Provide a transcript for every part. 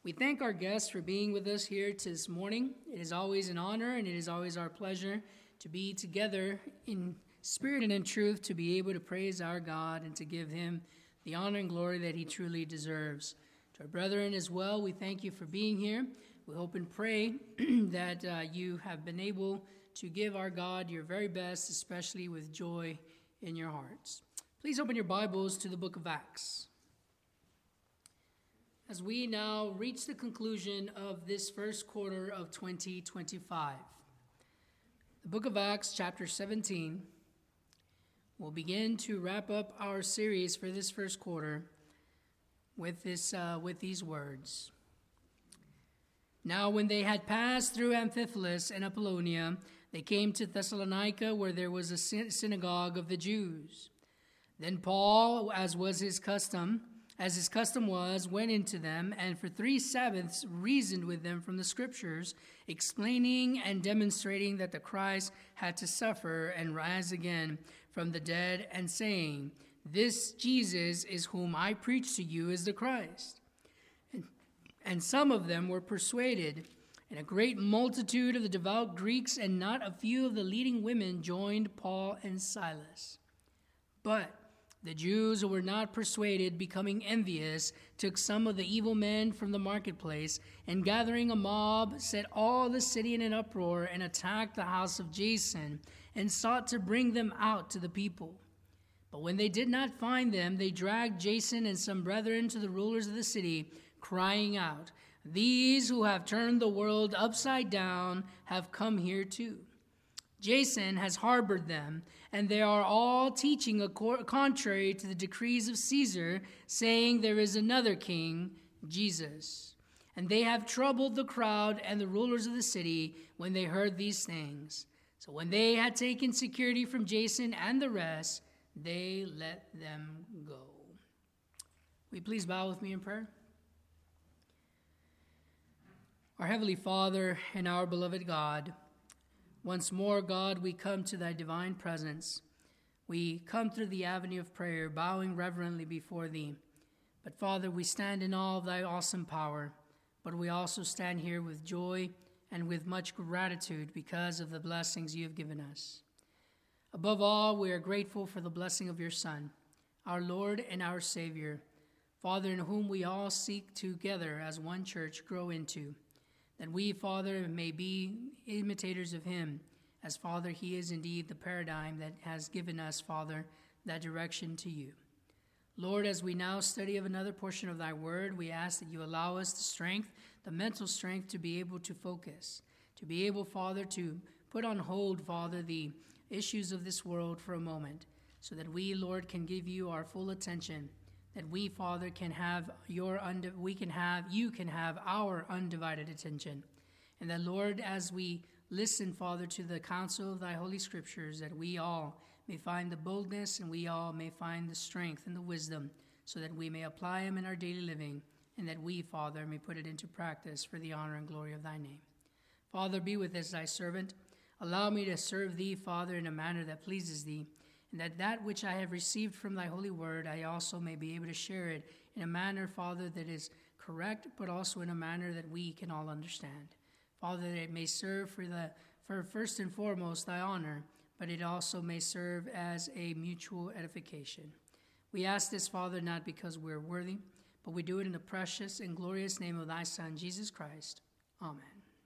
We thank our guests for being with us here this morning. It is always an honor and it is always our pleasure to be together in spirit and in truth, to be able to praise our God and to give him the honor and glory that he truly deserves. To our brethren as well, we thank you for being here. We hope and pray that you have been able to give our God your very best, especially with joy in your hearts. Please open your Bibles to the book of Acts. As we now reach the conclusion of this first quarter of 2025, the book of Acts, chapter 17, will begin to wrap up our series for this first quarter with these words. Now, when they had passed through Amphipolis and Apollonia, they came to Thessalonica, where there was a synagogue of the Jews. Then Paul, as his custom was, went into them, and for 3 Sabbaths reasoned with them from the Scriptures, explaining and demonstrating that the Christ had to suffer and rise again from the dead, and saying, "This Jesus is whom I preach to you is the Christ." And some of them were persuaded, and a great multitude of the devout Greeks and not a few of the leading women joined Paul and Silas. But the Jews who were not persuaded, becoming envious, took some of the evil men from the marketplace, and gathering a mob, set all the city in an uproar, and attacked the house of Jason, and sought to bring them out to the people. But when they did not find them, they dragged Jason and some brethren to the rulers of the city, crying out, "These who have turned the world upside down have come here too. Jason has harbored them, and they are all teaching contrary to the decrees of Caesar, saying there is another king, Jesus. And they have troubled the crowd and the rulers of the city when they heard these things. So when they had taken security from Jason and the rest, they let them go." Will you please bow with me in prayer? Our Heavenly Father and our beloved God, once more, God, we come to thy divine presence. We come through the avenue of prayer, bowing reverently before thee. But Father, we stand in awe of thy awesome power, but we also stand here with joy and with much gratitude because of the blessings you have given us. Above all, we are grateful for the blessing of your Son, our Lord and our Savior, Father, in whom we all seek together as one church grow into, that we, Father, may be imitators of him, as, Father, he is indeed the paradigm that has given us, Father, that direction to you. Lord, as we now study of another portion of thy word, we ask that you allow us the strength, the mental strength to be able to focus, to be able, Father, to put on hold, Father, the issues of this world for a moment, so that we, Lord, can give you our full attention, that we, Father, can have you can have our undivided attention. And that, Lord, as we listen, Father, to the counsel of thy holy scriptures, that we all may find the boldness and we all may find the strength and the wisdom, so that we may apply them in our daily living, and that we, Father, may put it into practice for the honor and glory of thy name. Father, be with us, thy servant. Allow me to serve thee, Father, in a manner that pleases thee, and that which I have received from thy holy word, I also may be able to share it in a manner, Father, that is correct, but also in a manner that we can all understand. Father, that it may serve for first and foremost thy honor, but it also may serve as a mutual edification. We ask this, Father, not because we're worthy, but we do it in the precious and glorious name of thy Son, Jesus Christ. Amen.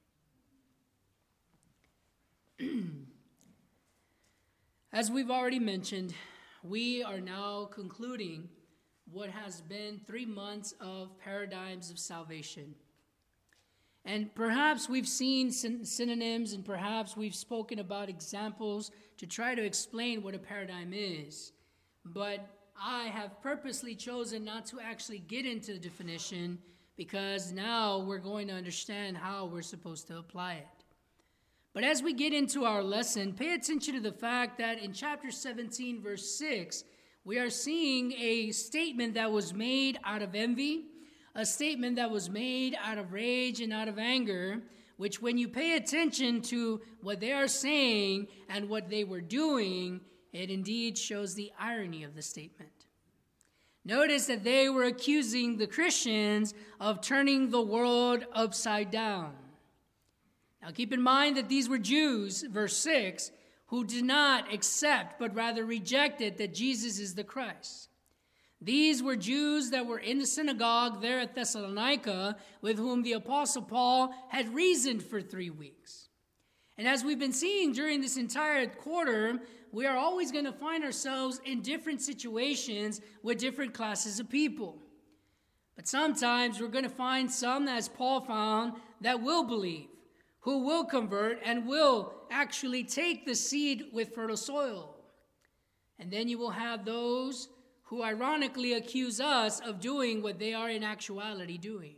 As we've already mentioned, we are now concluding what has been 3 months of paradigms of salvation. And perhaps we've seen synonyms, and perhaps we've spoken about examples to try to explain what a paradigm is. But I have purposely chosen not to actually get into the definition, because now we're going to understand how we're supposed to apply it. But as we get into our lesson, pay attention to the fact that in chapter 17, verse 6, we are seeing a statement that was made out of envy, a statement that was made out of rage and out of anger, which when you pay attention to what they are saying and what they were doing, it indeed shows the irony of the statement. Notice that they were accusing the Christians of turning the world upside down. Now keep in mind that these were Jews, verse 6, who did not accept but rather rejected that Jesus is the Christ. These were Jews that were in the synagogue there at Thessalonica, with whom the Apostle Paul had reasoned for 3 weeks. And as we've been seeing during this entire quarter, we are always going to find ourselves in different situations with different classes of people. But sometimes we're going to find some, as Paul found, that will believe, who will convert and will actually take the seed with fertile soil. And then you will have those who ironically accuse us of doing what they are in actuality doing.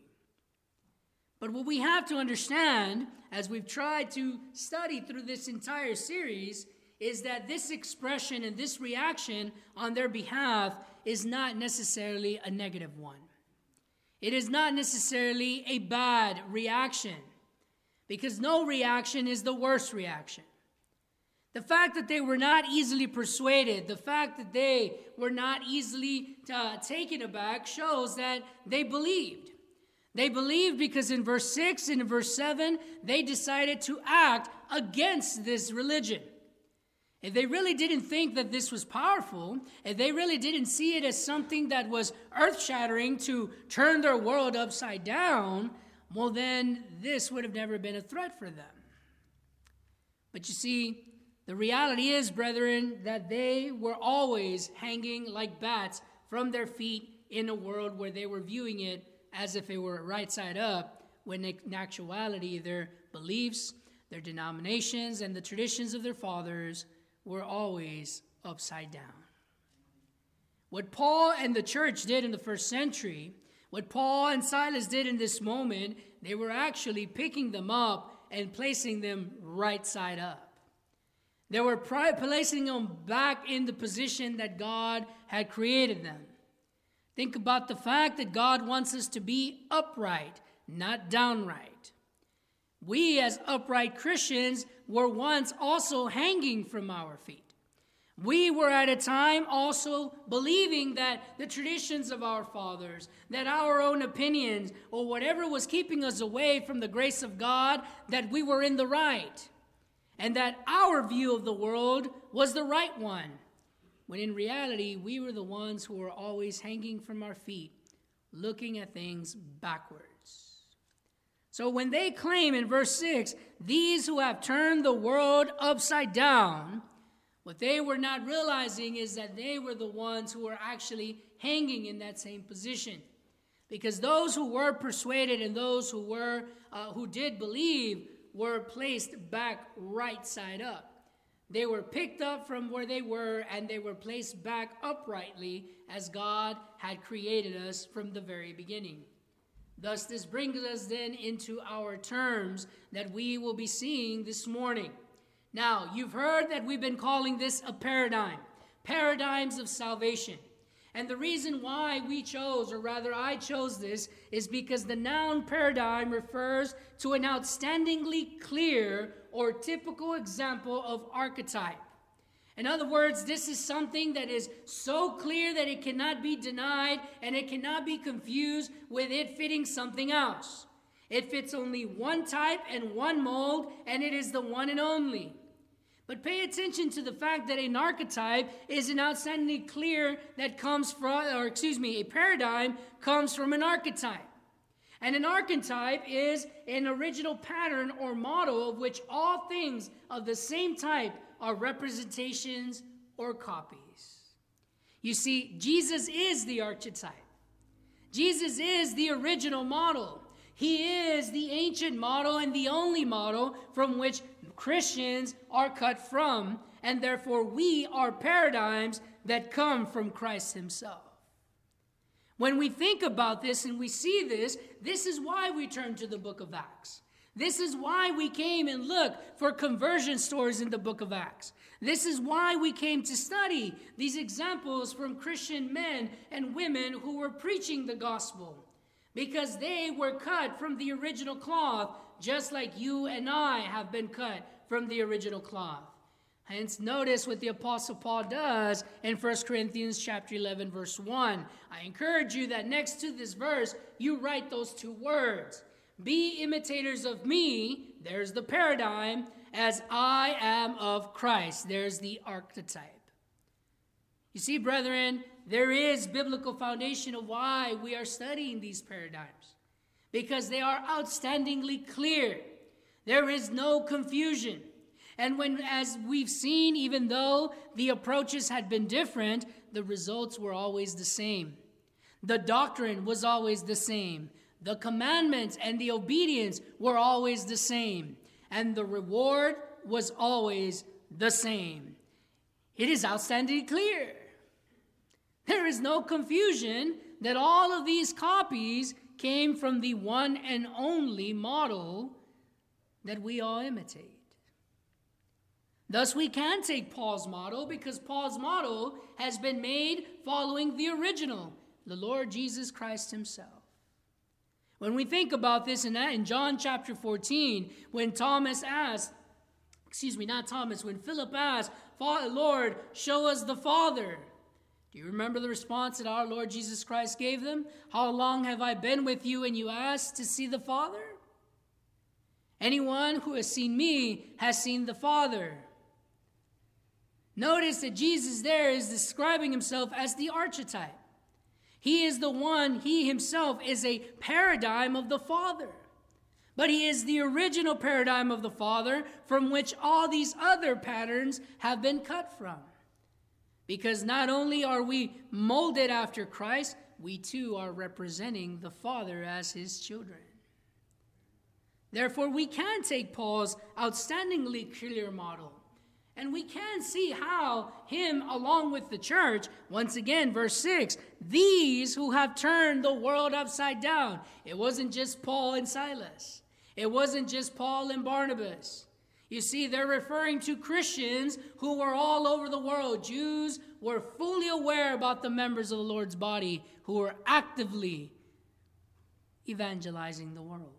But what we have to understand, as we've tried to study through this entire series, is that this expression and this reaction on their behalf is not necessarily a negative one. It is not necessarily a bad reaction, because no reaction is the worst reaction. The fact that they were not easily persuaded, the fact that they were not easily taken aback, shows that they believed. They believed because in verse 6 and in verse 7, they decided to act against this religion. If they really didn't think that this was powerful, if they really didn't see it as something that was earth-shattering to turn their world upside down, well then this would have never been a threat for them. But you see, the reality is, brethren, that they were always hanging like bats from their feet in a world where they were viewing it as if it were right side up, when in actuality their beliefs, their denominations, and the traditions of their fathers were always upside down. What Paul and the church did in the first century, what Paul and Silas did in this moment, they were actually picking them up and placing them right side up. They were placing them back in the position that God had created them. Think about the fact that God wants us to be upright, not downright. We as upright Christians were once also hanging from our feet. We were at a time also believing that the traditions of our fathers, that our own opinions, or whatever was keeping us away from the grace of God, that we were in the right, and that our view of the world was the right one, when in reality we were the ones who were always hanging from our feet, looking at things backwards. So when they claim in verse 6, these who have turned the world upside down, what they were not realizing is that they were the ones who were actually hanging in that same position. Because those who were persuaded and those who did believe were placed back right side up. They were picked up from where they were and they were placed back uprightly as God had created us from the very beginning. Thus, this brings us then into our terms that we will be seeing this morning. Now, you've heard that we've been calling this a paradigm, paradigms of salvation. And the reason why we chose, or rather I chose this, is because the noun paradigm refers to an outstandingly clear or typical example of archetype. In other words, this is something that is so clear that it cannot be denied and it cannot be confused with it fitting something else. It fits only one type and one mold, and it is the one and only. But pay attention to the fact that an archetype is an outstandingly clear that comes from, a paradigm comes from an archetype. And an archetype is an original pattern or model of which all things of the same type are representations or copies. You see, Jesus is the archetype. Jesus is the original model. He is the ancient model and the only model from which Christians are cut from, and therefore we are paradigms that come from Christ himself. When we think about this and we see this, this is why we turn to the book of Acts. This is why we came and looked for conversion stories in the book of Acts. This is why we came to study these examples from Christian men and women who were preaching the gospel, because they were cut from the original cloth, just like you and I have been cut from the original cloth. Hence, notice what the Apostle Paul does in 1 Corinthians chapter 11, verse 1. I encourage you that next to this verse, you write those two words. Be imitators of me, there's the paradigm, as I am of Christ. There's the archetype. You see, brethren, there is biblical foundation of why we are studying these paradigms. Because they are outstandingly clear. There is no confusion. And as we've seen, even though the approaches had been different, the results were always the same. The doctrine was always the same. The commandments and the obedience were always the same. And the reward was always the same. It is outstandingly clear. There is no confusion that all of these copies came from the one and only model that we all imitate. Thus, we can take Paul's model because Paul's model has been made following the original, the Lord Jesus Christ himself. When we think about this in John chapter 14, when when Philip asked, Lord, show us the Father. Do you remember the response that our Lord Jesus Christ gave them? How long have I been with you and you asked to see the Father? Anyone who has seen me has seen the Father. Notice that Jesus there is describing himself as the archetype. He is the one, he himself is a paradigm of the Father. But he is the original paradigm of the Father from which all these other patterns have been cut from. Because not only are we molded after Christ, we too are representing the Father as his children. Therefore, we can take Paul's outstandingly clear model. And we can see how him, along with the church, once again, verse 6, these who have turned the world upside down. It wasn't just Paul and Silas. It wasn't just Paul and Barnabas. You see, they're referring to Christians who were all over the world. Jews were fully aware about the members of the Lord's body who were actively evangelizing the world.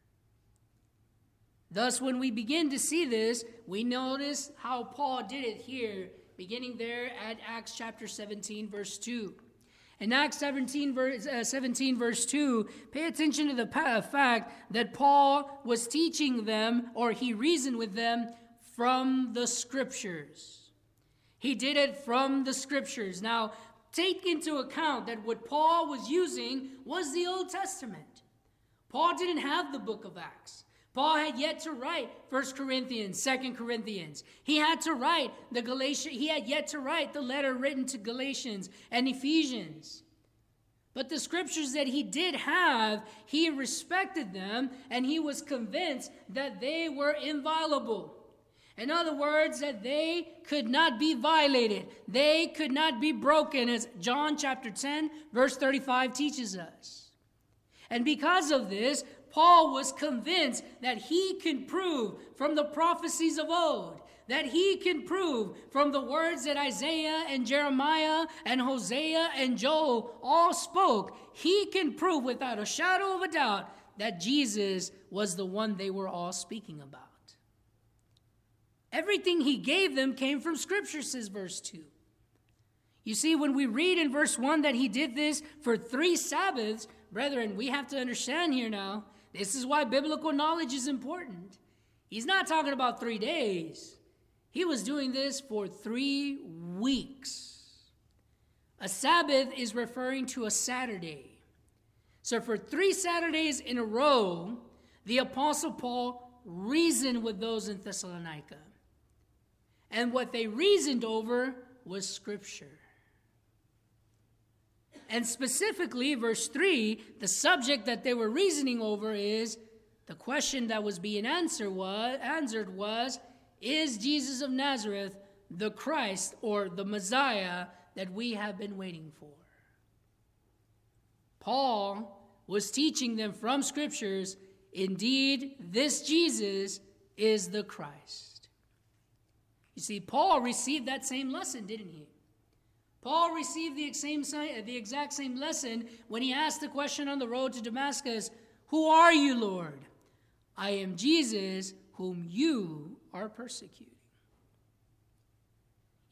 Thus, when we begin to see this, we notice how Paul did it here, beginning there at Acts chapter 17, verse 2. In Acts 17, verse 2, pay attention to the fact that Paul was teaching them, or he reasoned with them, from the Scriptures. He did it from the Scriptures. Now, take into account that what Paul was using was the Old Testament. Paul didn't have the book of Acts. Paul had yet to write 1 Corinthians, 2 Corinthians. He had to write he had yet to write the letter written to Galatians and Ephesians. But the scriptures that he did have, he respected them, and he was convinced that they were inviolable. In other words, that they could not be violated. They could not be broken, as John chapter 10, verse 35 teaches us. And because of this, Paul was convinced that he can prove from the prophecies of old, that he can prove from the words that Isaiah and Jeremiah and Hosea and Joel all spoke, he can prove without a shadow of a doubt that Jesus was the one they were all speaking about. Everything he gave them came from Scripture, says verse 2. You see, when we read in verse 1 that he did this for 3 Sabbaths, brethren, we have to understand here now, this is why biblical knowledge is important. He's not talking about 3 days. He was doing this for 3 weeks. A Sabbath is referring to a Saturday. So for 3 Saturdays in a row, the Apostle Paul reasoned with those in Thessalonica. And what they reasoned over was Scripture. And specifically, verse 3, the subject that they were reasoning over is, the question that was being answered was, is Jesus of Nazareth the Christ or the Messiah that we have been waiting for? Paul was teaching them from Scriptures, indeed, this Jesus is the Christ. You see, Paul received that same lesson, didn't he? Paul received the exact same lesson when he asked the question on the road to Damascus, "Who are you, Lord?" "I am Jesus, whom you are persecuting."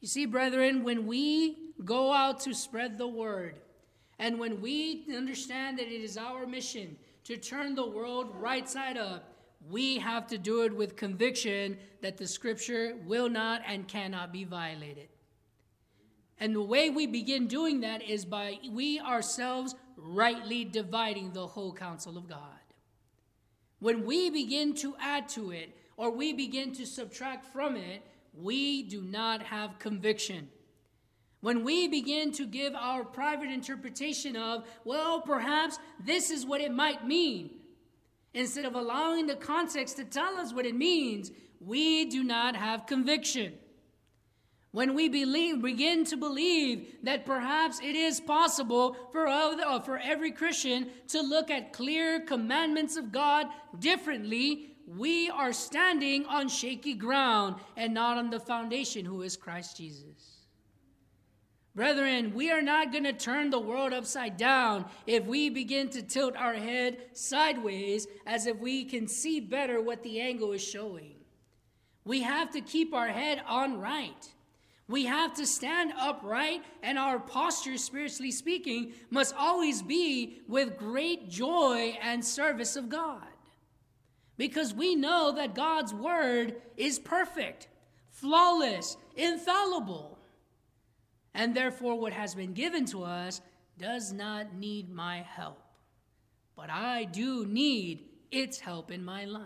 You see, brethren, when we go out to spread the word, and when we understand that it is our mission to turn the world right side up, we have to do it with conviction that the Scripture will not and cannot be violated. And the way we begin doing that is by we ourselves rightly dividing the whole counsel of God. When we begin to add to it, or we begin to subtract from it, we do not have conviction. When we begin to give our private interpretation of, well, perhaps this is what it might mean, instead of allowing the context to tell us what it means, we do not have conviction. When we begin to believe that perhaps it is possible for every Christian to look at clear commandments of God differently, we are standing on shaky ground and not on the foundation, who is Christ Jesus. Brethren, we are not going to turn the world upside down if we begin to tilt our head sideways as if we can see better what the angle is showing. We have to keep our head on right. We have to stand upright, and our posture, spiritually speaking, must always be with great joy and service of God. Because we know that God's word is perfect, flawless, infallible. And therefore, what has been given to us does not need my help. But I do need its help in my life.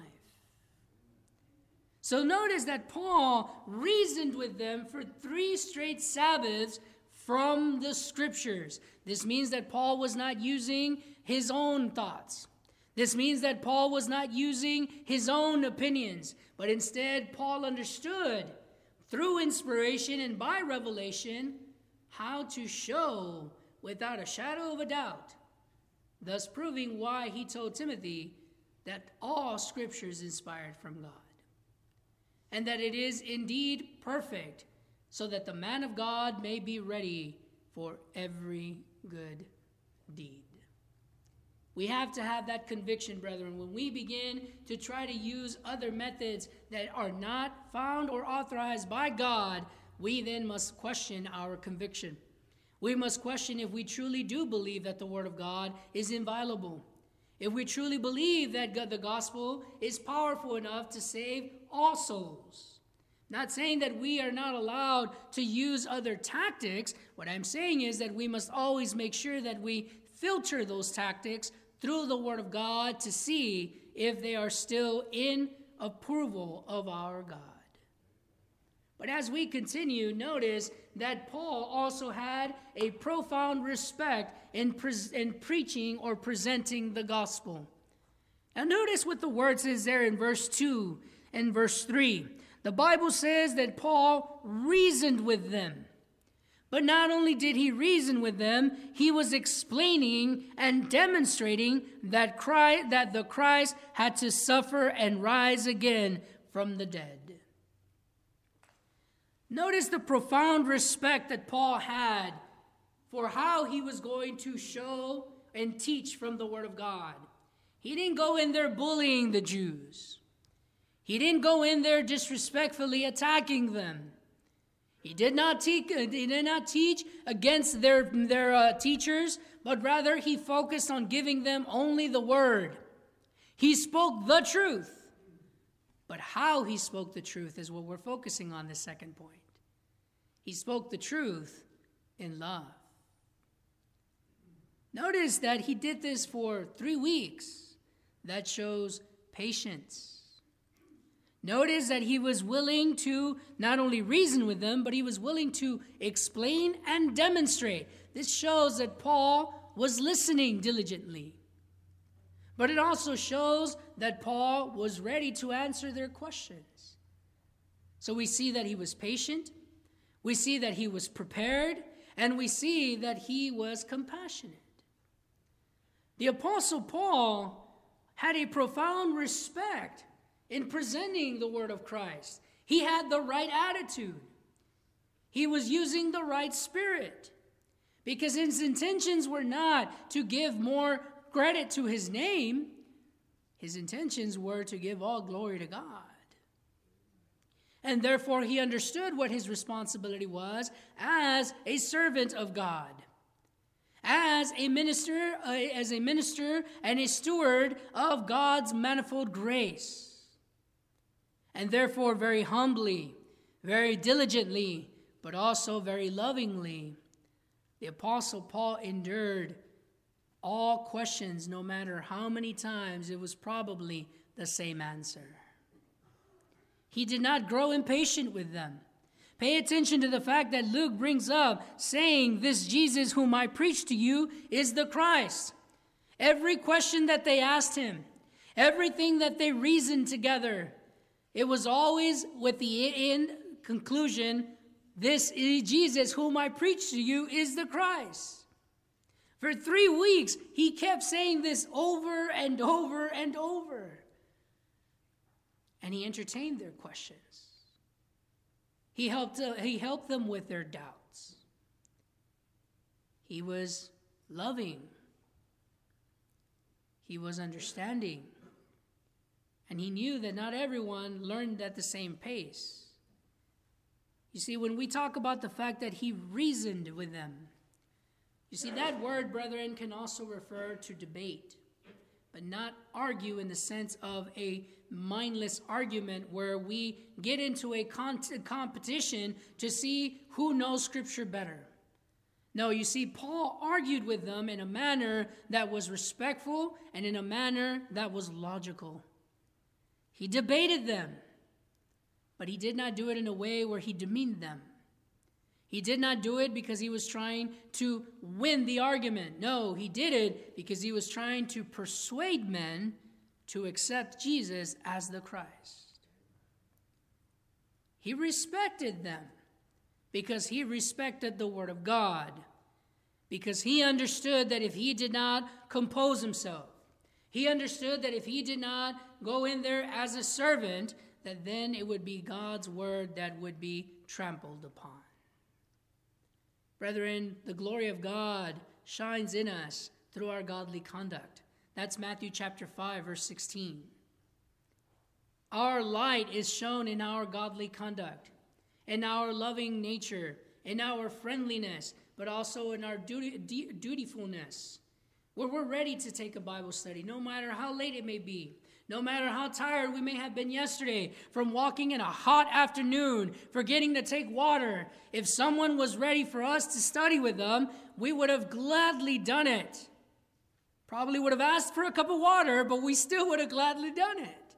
So notice that Paul reasoned with them for 3 straight Sabbaths from the Scriptures. This means that Paul was not using his own thoughts. This means that Paul was not using his own opinions, but instead Paul understood through inspiration and by revelation how to show without a shadow of a doubt, thus proving why he told Timothy that all Scripture is inspired from God, and that it is indeed perfect, so that the man of God may be ready for every good deed. We have to have that conviction, brethren. When we begin to try to use other methods that are not found or authorized by God, we then must question our conviction. We must question if we truly do believe that the Word of God is inviolable. If we truly believe that the gospel is powerful enough to save all souls. Not saying that we are not allowed to use other tactics. What I'm saying is that we must always make sure that we filter those tactics through the Word of God to see if they are still in approval of our God. But as we continue, notice that Paul also had a profound respect in preaching or presenting the gospel. Now notice what the word says there in verse 2 and verse 3. The Bible says that Paul reasoned with them. But not only did he reason with them, he was explaining and demonstrating that the Christ had to suffer and rise again from the dead. Notice the profound respect that Paul had for how he was going to show and teach from the Word of God. He didn't go in there bullying the Jews. He didn't go in there disrespectfully attacking them. He did not teach against their teachers, but rather he focused on giving them only the Word. He spoke the truth. But how he spoke the truth is what we're focusing on this second point. He spoke the truth in love. Notice that he did this for 3 weeks. That shows patience. Notice that he was willing to not only reason with them, but he was willing to explain and demonstrate. This shows that Paul was listening diligently. But it also shows that Paul was ready to answer their questions. So we see that he was patient, we see that he was prepared, and we see that he was compassionate. The Apostle Paul had a profound respect in presenting the word of Christ. He had the right attitude. He was using the right spirit, because his intentions were not to give more credit to his name. His intentions were to give all glory to God. and therefore he understood what his responsibility was as a servant of God, as a minister and a steward of God's manifold grace. And therefore, very humbly, very diligently, but also very lovingly, the Apostle Paul endured all questions, no matter how many times it was probably the same answer. He did not grow impatient with them. Pay attention to the fact that Luke brings up, saying, "This Jesus whom I preach to you is the Christ." Every question that they asked him, everything that they reasoned together, it was always with the end conclusion, "This is Jesus whom I preach to you is the Christ." For 3 weeks, he kept saying this over and over and over. And he entertained their questions. He helped them with their doubts. He was loving. He was understanding. And he knew that not everyone learned at the same pace. You see, when we talk about the fact that he reasoned with them, you see, that word, brethren, can also refer to debate, but not argue in the sense of a mindless argument where we get into a competition to see who knows Scripture better. No, you see, Paul argued with them in a manner that was respectful and in a manner that was logical. He debated them, but he did not do it in a way where he demeaned them. He did not do it because he was trying to win the argument. No, he did it because he was trying to persuade men to accept Jesus as the Christ. He respected them because he respected the Word of God, because he understood that if he did not compose himself, he understood that if he did not go in there as a servant, that then it would be God's Word that would be trampled upon. Brethren, the glory of God shines in us through our godly conduct. That's Matthew chapter 5, verse 16. Our light is shown in our godly conduct, in our loving nature, in our friendliness, but also in our dutifulness, where we're ready to take a Bible study, no matter how late it may be, no matter how tired we may have been yesterday from walking in a hot afternoon, forgetting to take water. If someone was ready for us to study with them, we would have gladly done it. Probably would have asked for a cup of water, but we still would have gladly done it.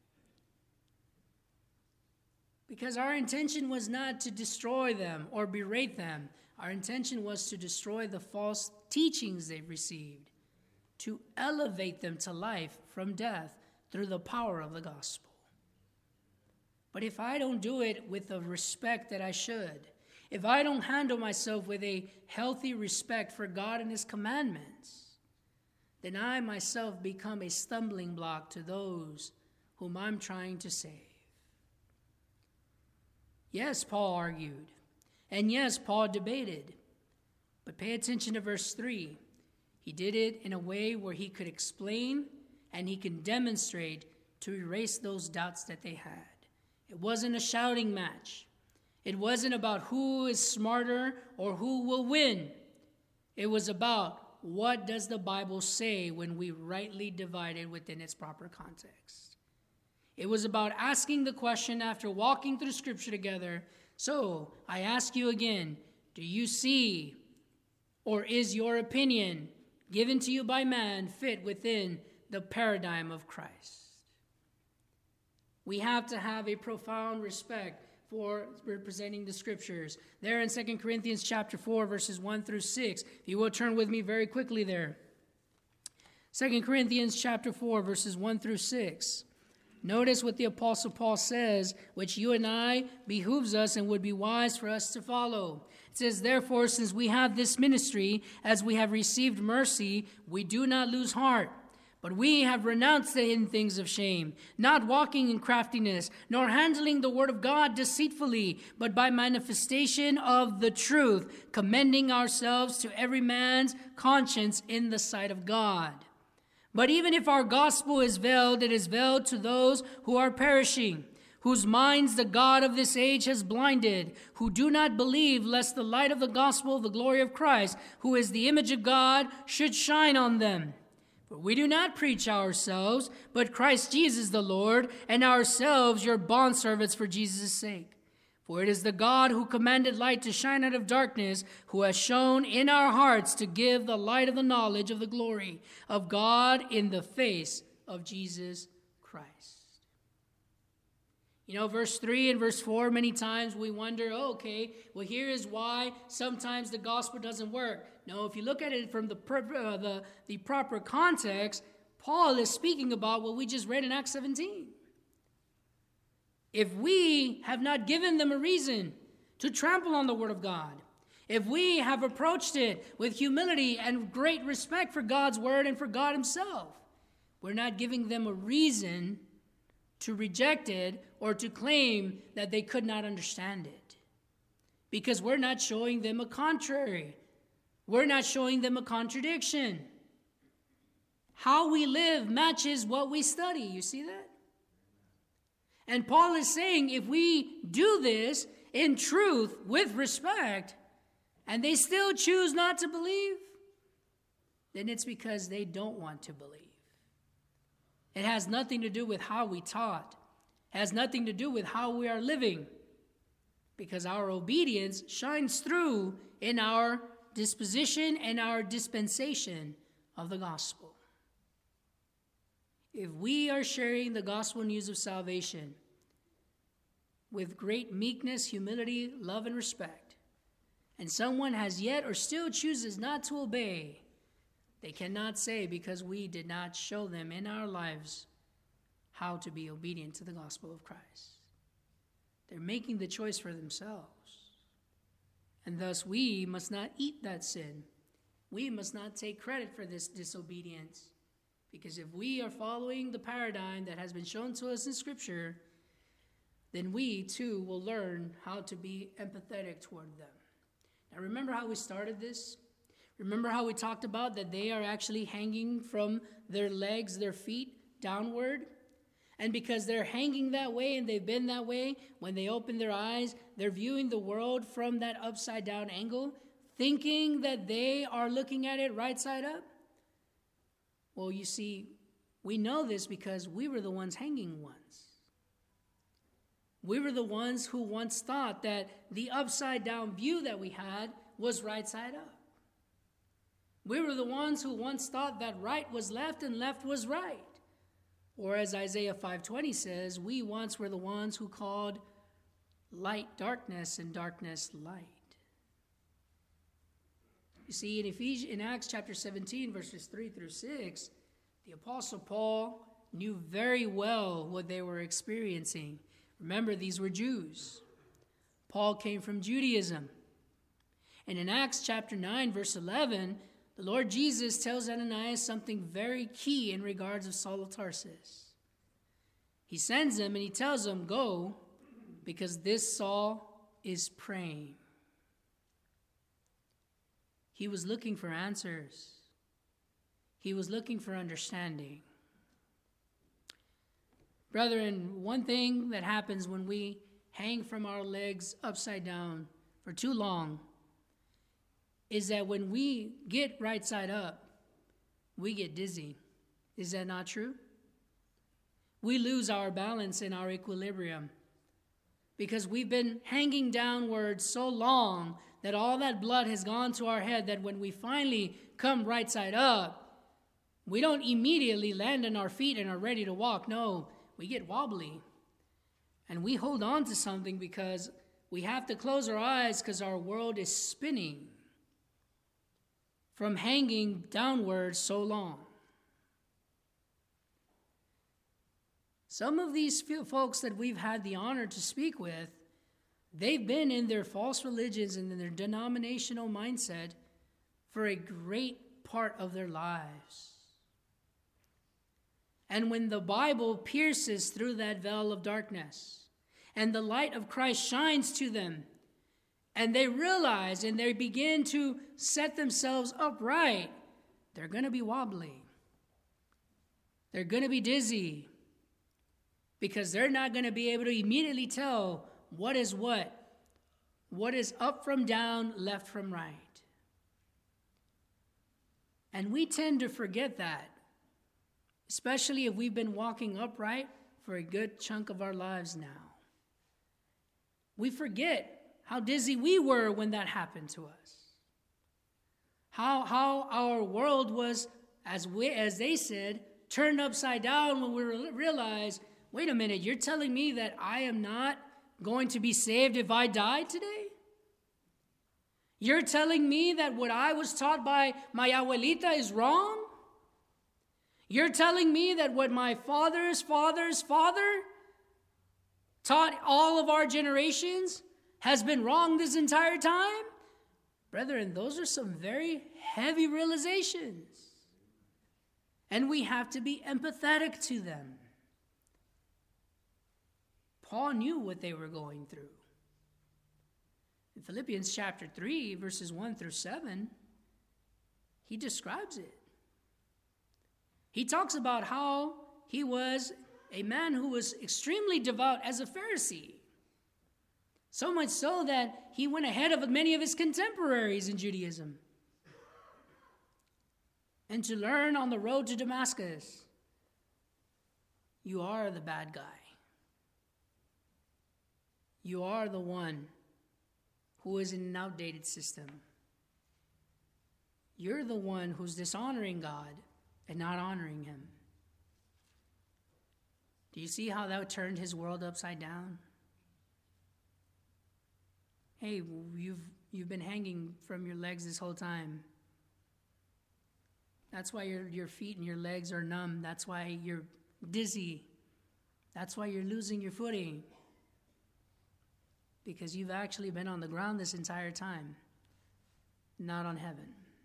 Because our intention was not to destroy them or berate them. Our intention was to destroy the false teachings they've received, to elevate them to life from death through the power of the gospel. But if I don't do it with the respect that I should, if I don't handle myself with a healthy respect for God and His commandments, then I myself become a stumbling block to those whom I'm trying to save. Yes, Paul argued, and yes, Paul debated, but pay attention to verse 3. He did it in a way where he could explain and he can demonstrate to erase those doubts that they had. It wasn't a shouting match. It wasn't about who is smarter or who will win. It was about what does the Bible say when we rightly divide it within its proper context. It was about asking the question after walking through Scripture together. So I ask you again, do you see, or is your opinion given to you by man fit within the paradigm of Christ? We have to have a profound respect for representing the Scriptures. There in 2 Corinthians chapter 4, verses 1 through 6. If you will turn with me very quickly there. 2 Corinthians chapter 4, verses 1 through 6. Notice what the Apostle Paul says, which you and I behooves us and would be wise for us to follow. It says, "Therefore, since we have this ministry, as we have received mercy, we do not lose heart. But we have renounced the hidden things of shame, not walking in craftiness, nor handling the word of God deceitfully, but by manifestation of the truth, commending ourselves to every man's conscience in the sight of God. But even if our gospel is veiled, it is veiled to those who are perishing. whose minds the God of this age has blinded, who do not believe, lest the light of the gospel of the glory of Christ, who is the image of God, should shine on them. For we do not preach ourselves, but Christ Jesus the Lord, and ourselves your bondservants for Jesus' sake. For it is the God who commanded light to shine out of darkness, who has shown in our hearts to give the light of the knowledge of the glory of God in the face of Jesus Christ. You know, verse 3 and verse 4, many times we wonder, here is why sometimes the gospel doesn't work. No, if you look at it from the proper context, Paul is speaking about what we just read in Acts 17. If we have not given them a reason to trample on the word of God, if we have approached it with humility and great respect for God's word and for God himself, we're not giving them a reason to reject it or to claim that they could not understand it. Because we're not showing them a contrary. We're not showing them a contradiction. How we live matches what we study. You see that? And Paul is saying if we do this in truth, with respect, and they still choose not to believe, then it's because they don't want to believe. It has nothing to do with how we taught. It has nothing to do with how we are living. Because our obedience shines through in our disposition and our dispensation of the gospel. If we are sharing the gospel news of salvation with great meekness, humility, love, and respect, and someone has yet or still chooses not to obey, they cannot say because we did not show them in our lives how to be obedient to the gospel of Christ. They're making the choice for themselves. And thus we must not eat that sin. We must not take credit for this disobedience. Because if we are following the paradigm that has been shown to us in Scripture, then we too will learn how to be empathetic toward them. Now remember how we started this? Remember how we talked about that they are actually hanging from their legs, their feet, downward? And because they're hanging that way and they've been that way, when they open their eyes, they're viewing the world from that upside down angle, thinking that they are looking at it right side up. Well, you see, we know this because we were the ones hanging once. We were the ones who once thought that the upside down view that we had was right side up. We were the ones who once thought that right was left and left was right. Or as Isaiah 5:20 says, we once were the ones who called light darkness and darkness light. You see, in Acts chapter 17, verses 3 through 6, the Apostle Paul knew very well what they were experiencing. Remember, these were Jews. Paul came from Judaism. And in Acts chapter 9, verse 11, the Lord Jesus tells Ananias something very key in regards of Saul of Tarsus. He sends him and he tells him, go, because this Saul is praying. He was looking for answers. He was looking for understanding. Brethren, one thing that happens when we hang from our legs upside down for too long is that when we get right side up, we get dizzy. Is that not true? We lose our balance and our equilibrium because we've been hanging downward so long that all that blood has gone to our head that when we finally come right side up, we don't immediately land on our feet and are ready to walk. No, we get wobbly. And we hold on to something because we have to close our eyes because our world is spinning from hanging downward so long. Some of these folks that we've had the honor to speak with, they've been in their false religions and in their denominational mindset for a great part of their lives. And when the Bible pierces through that veil of darkness and the light of Christ shines to them, and they realize and they begin to set themselves upright, they're going to be wobbly. They're going to be dizzy. because they're not going to be able to immediately tell what is up from down, left from right. And we tend to forget that, especially if we've been walking upright for a good chunk of our lives now. We forget how dizzy we were when that happened to us. How our world was, as they said, turned upside down when we realized, wait a minute, you're telling me that I am not going to be saved if I die today? You're telling me that what I was taught by my abuelita is wrong? You're telling me that what my father's father's father taught all of our generations has been wrong this entire time? Brethren, those are some very heavy realizations. And we have to be empathetic to them. Paul knew what they were going through. In Philippians chapter 3, verses 1 through 7, he describes it. He talks about how he was a man who was extremely devout as a Pharisee. So much so that he went ahead of many of his contemporaries in Judaism. And to learn on the road to Damascus, you are the bad guy. You are the one who is in an outdated system. You're the one who's dishonoring God and not honoring him. Do you see how that turned his world upside down? Hey, you've been hanging from your legs this whole time. That's why your feet and your legs are numb. That's why you're dizzy. That's why you're losing your footing. Because you've actually been on the ground this entire time, not on heaven.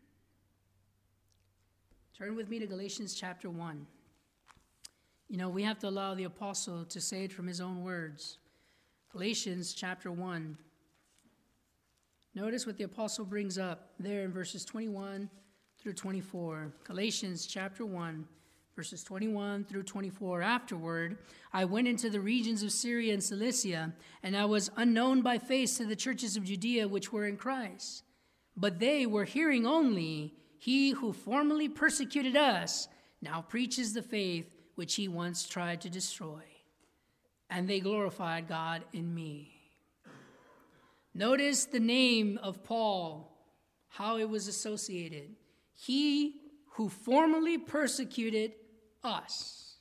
Turn with me to Galatians chapter 1. You know, we have to allow the apostle to say it from his own words. Galatians chapter 1. Notice what the apostle brings up there in verses 21 through 24. Galatians chapter 1, verses 21 through 24. Afterward, I went into the regions of Syria and Cilicia, and I was unknown by face to the churches of Judea which were in Christ. But they were hearing only, he who formerly persecuted us now preaches the faith which he once tried to destroy. And they glorified God in me. Notice the name of Paul, how it was associated. He who formerly persecuted us.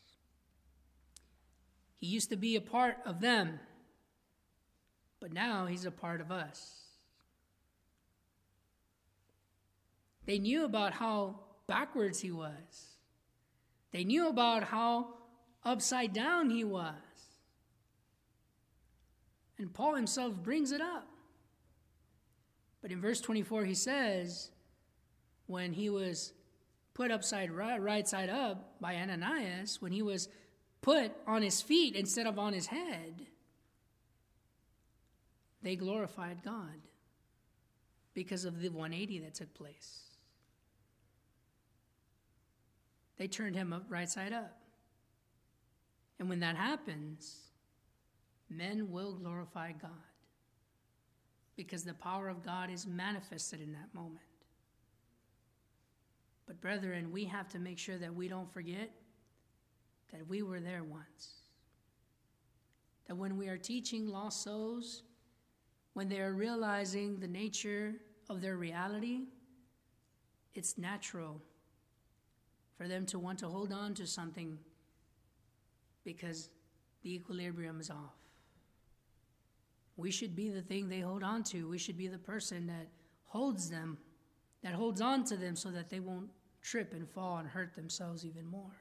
He used to be a part of them, but now he's a part of us. They knew about how backwards he was. They knew about how upside down he was. And Paul himself brings it up. But in verse 24 he says, when he was put right side up by Ananias, when he was put on his feet instead of on his head, they glorified God because of the 180 that took place. They turned him up right side up. And when that happens, men will glorify God because the power of God is manifested in that moment. But brethren, we have to make sure that we don't forget that we were there once. That when we are teaching lost souls, when they are realizing the nature of their reality, it's natural for them to want to hold on to something because the equilibrium is off. We should be the thing they hold on to. We should be the person that holds them, that holds on to them so that they won't trip and fall and hurt themselves even more.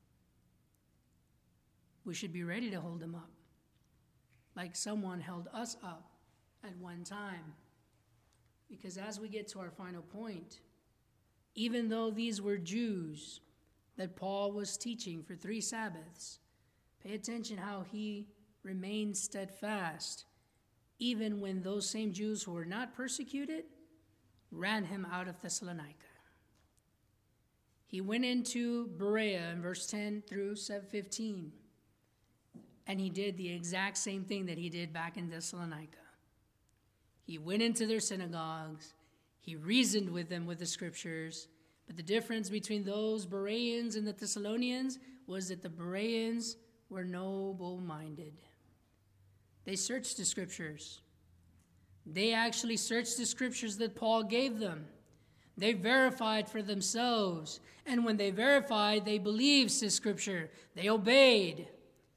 We should be ready to hold them up, like someone held us up at one time. Because as we get to our final point, even though these were Jews that Paul was teaching for 3 Sabbaths, pay attention how he remained steadfast, even when those same Jews who were not persecuted ran him out of Thessalonica. He went into Berea in verse 10 through 15. And he did the exact same thing that he did back in Thessalonica. He went into their synagogues. He reasoned with them with the scriptures. But the difference between those Bereans and the Thessalonians was that the Bereans were noble-minded. They searched the scriptures. They actually searched the scriptures that Paul gave them. They verified for themselves. And when they verified, they believed the scripture. They obeyed.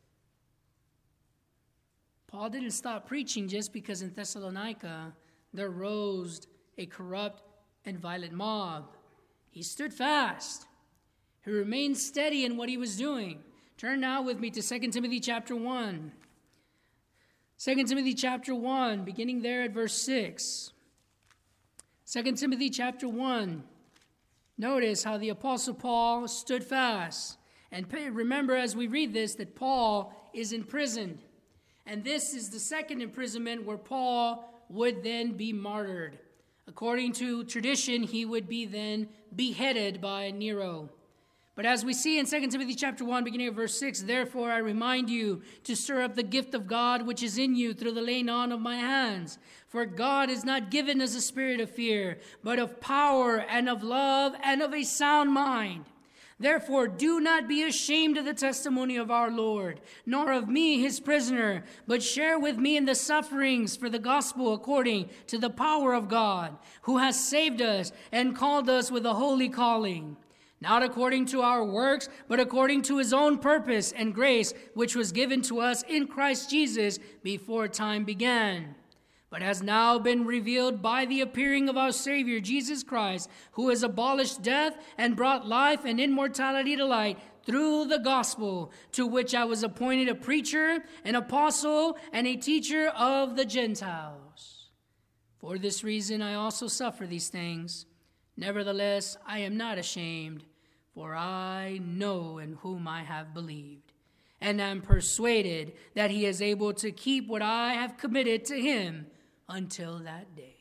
Paul didn't stop preaching just because in Thessalonica there rose a corrupt and violent mob. He stood fast. He remained steady in what he was doing. Turn now with me to 2 Timothy chapter 1. 2 Timothy chapter 1, beginning there at verse 6. 2 Timothy chapter 1. Notice how the Apostle Paul stood fast. And remember as we read this that Paul is imprisoned. And this is the second imprisonment where Paul would then be martyred. According to tradition, he would be then beheaded by Nero. But as we see in 2 Timothy chapter 1, beginning of verse 6, therefore I remind you to stir up the gift of God which is in you through the laying on of my hands. For God has not given us a spirit of fear, but of power and of love and of a sound mind. Therefore, do not be ashamed of the testimony of our Lord, nor of me, his prisoner, but share with me in the sufferings for the gospel according to the power of God, who has saved us and called us with a holy calling, not according to our works, but according to his own purpose and grace, which was given to us in Christ Jesus before time began, but has now been revealed by the appearing of our Savior, Jesus Christ, who has abolished death and brought life and immortality to light through the gospel, to which I was appointed a preacher, an apostle, and a teacher of the Gentiles. For this reason I also suffer these things. Nevertheless, I am not ashamed, for I know in whom I have believed, and am persuaded that he is able to keep what I have committed to him until that day.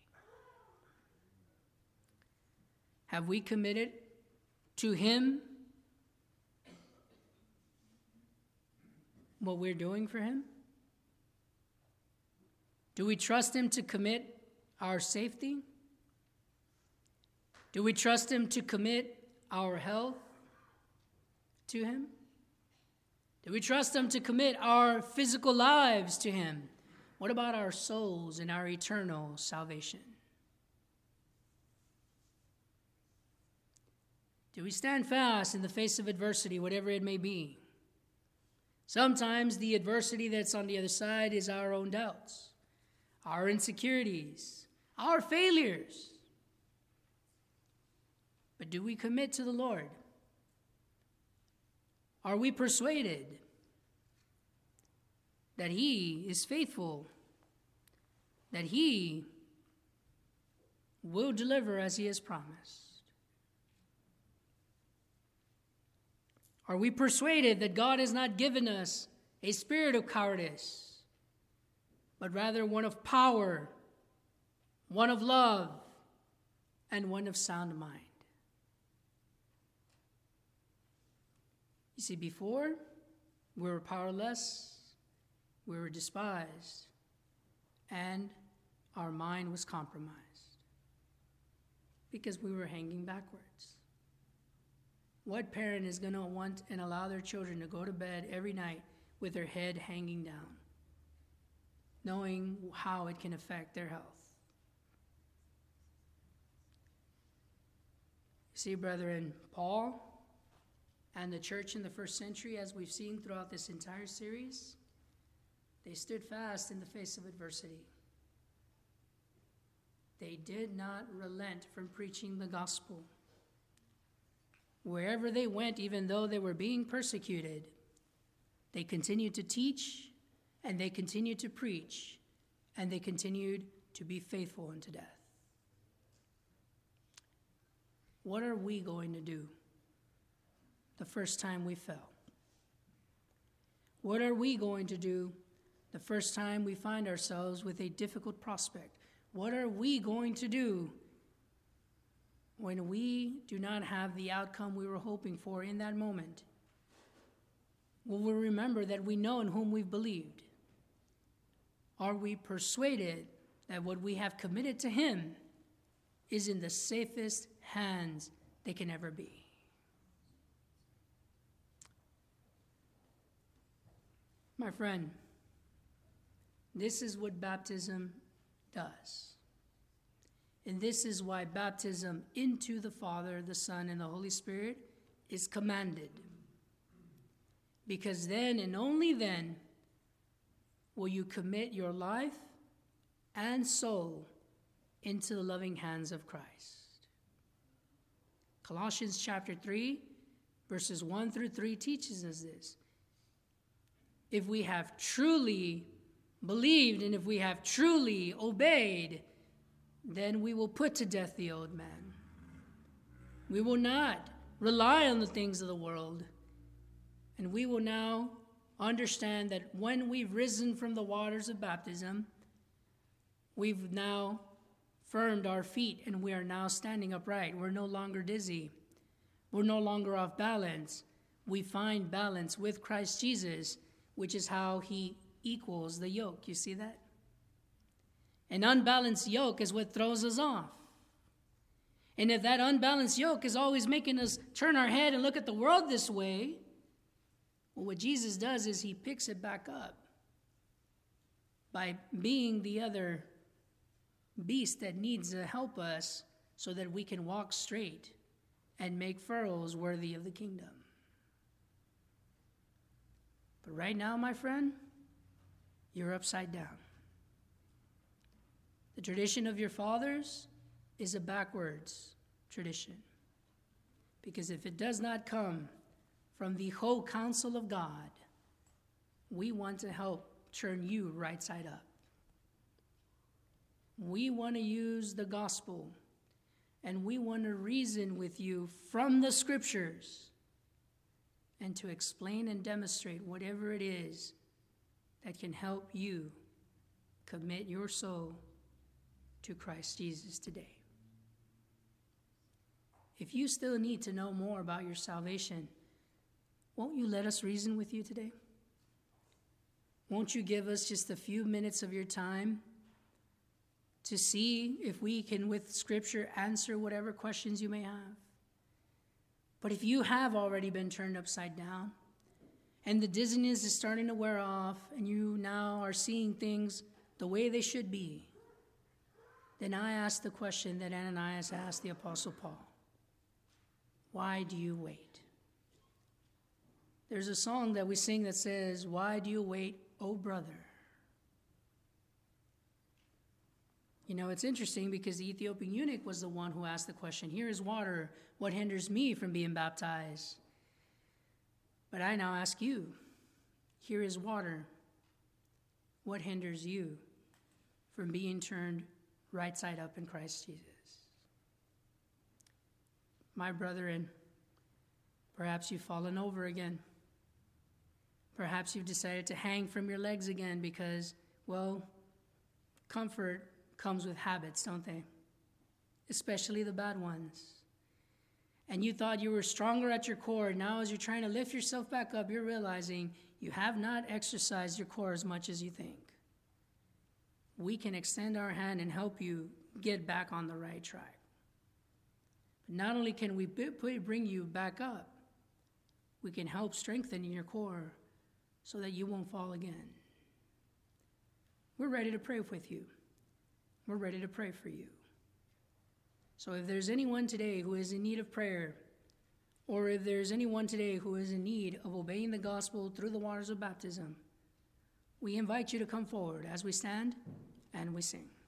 Have we committed to him what we're doing for him? Do we trust him to commit our safety? Do we trust him to commit our health to him? Do we trust him to commit our physical lives to him? What about our souls and our eternal salvation? Do we stand fast in the face of adversity, whatever it may be? Sometimes the adversity that's on the other side is our own doubts, our insecurities, our failures. But do we commit to the Lord? Are we persuaded that he is faithful, that he will deliver as he has promised? Are we persuaded that God has not given us a spirit of cowardice, but rather one of power, one of love, and one of sound mind? You see, before, we were powerless, we were despised, and our mind was compromised because we were hanging backwards. What parent is going to want and allow their children to go to bed every night with their head hanging down, knowing how it can affect their health? You see, brethren, Paul and the church in the first century, as we've seen throughout this entire series, they stood fast in the face of adversity. They did not relent from preaching the gospel. Wherever they went, even though they were being persecuted, they continued to teach, and they continued to preach, and they continued to be faithful unto death. What are we going to do the first time we fell? What are we going to do the first time we find ourselves with a difficult prospect? What are we going to do when we do not have the outcome we were hoping for in that moment? Will we remember that we know in whom we've believed? Are we persuaded that what we have committed to him is in the safest hands they can ever be? My friend, this is what baptism does. And this is why baptism into the Father, the Son, and the Holy Spirit is commanded. Because then and only then will you commit your life and soul into the loving hands of Christ. Colossians chapter 3, verses 1 through 3 teaches us this. If we have truly believed and if we have truly obeyed, then we will put to death the old man. We will not rely on the things of the world. And we will now understand that when we've risen from the waters of baptism, we've now firmed our feet and we are now standing upright. We're no longer dizzy. We're no longer off balance. We find balance with Christ Jesus, which is how he equals the yoke. You see that? An unbalanced yoke is what throws us off. And if that unbalanced yoke is always making us turn our head and look at the world this way, well, what Jesus does is he picks it back up by being the other beast that needs to help us so that we can walk straight and make furrows worthy of the kingdom. But right now, my friend, you're upside down. The tradition of your fathers is a backwards tradition. Because if it does not come from the whole counsel of God, we want to help turn you right side up. We want to use the gospel, and we want to reason with you from the scriptures and to explain and demonstrate whatever it is that can help you commit your soul to Christ Jesus today. If you still need to know more about your salvation, won't you let us reason with you today? Won't you give us just a few minutes of your time to see if we can, with Scripture, answer whatever questions you may have? But if you have already been turned upside down, and the dizziness is starting to wear off, and you now are seeing things the way they should be, then I ask the question that Ananias asked the Apostle Paul. Why do you wait? There's a song that we sing that says, "Why do you wait, O brother?" You know, it's interesting because the Ethiopian eunuch was the one who asked the question, "Here is water. What hinders me from being baptized?" But I now ask you, here is water. What hinders you from being turned right side up in Christ Jesus? My brethren, perhaps you've fallen over again. Perhaps you've decided to hang from your legs again because, well, comfort comes with habits, don't they? Especially the bad ones. And you thought you were stronger at your core. Now as you're trying to lift yourself back up, you're realizing you have not exercised your core as much as you think. We can extend our hand and help you get back on the right track. But not only can we bring you back up, we can help strengthen your core so that you won't fall again. We're ready to pray with you. We're ready to pray for you. So if there's anyone today who is in need of prayer, or if there's anyone today who is in need of obeying the gospel through the waters of baptism, we invite you to come forward as we stand and we sing.